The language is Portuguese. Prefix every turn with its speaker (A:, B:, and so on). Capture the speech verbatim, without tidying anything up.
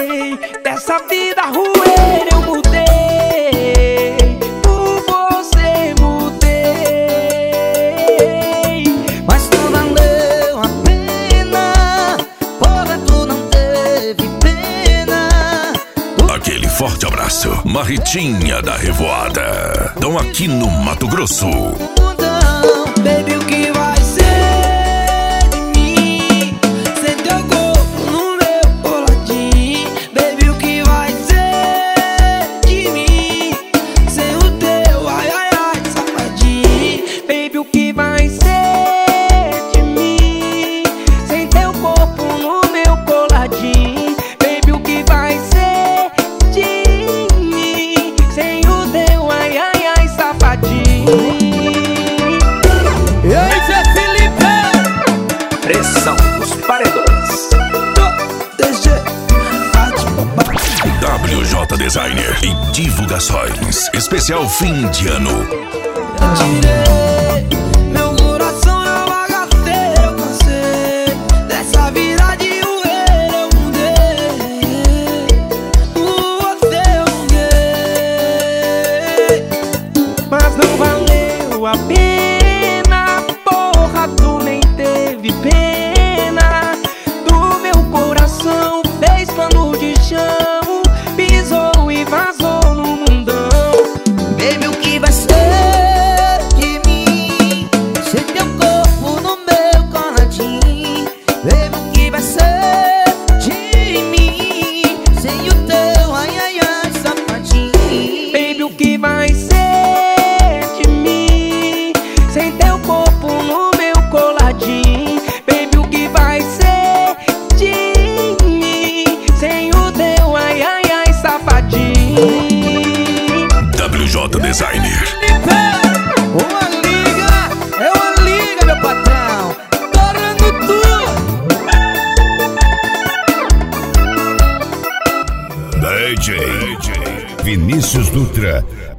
A: cansei dessa vida ruim, eu mudei. Por você mudei,
B: mas não valeu a pena, porra, tu não teve pena.
C: Aquele forte abraço, Marretinha da Revoada. Estão aqui no Mato Grosso.
B: Baby, o que vai ser de mim sem teu corpo no meu coladinho? Baby, o que vai ser de mim sem o teu ai ai ai safadinho?
A: baby, o que vai ser de mim sem teu corpo no meu coladinho? Baby, o que vai ser de mim sem o teu ai ai ai safadinho?
D: Pressão dos paredões.
C: W J Designer e divulgações. Especial fim de ano.
B: Tirei meu coração na bagaceira, eu cansei dessa vida de rueira, eu mudei. Por você eu mudei,
A: Mas não valeu a pena, porra, tu nem teve pena do meu coração. Fez pano de chão, pisou e vazou no mundão.
B: baby, o que vai ser de mim sem teu corpo no meu coladinho? Baby, o que vai ser de mim sem o teu ai ai ai safadinho?
A: Baby, o que vai ser de mim sem teu corpo no meu coladinho? Baby, o que vai ser de mim sem o teu ai ai ai safadinho?
C: W J Designer.
B: Uma liga, é uma liga, meu patrão, torrando tudo.
E: D J Vinícius Dutra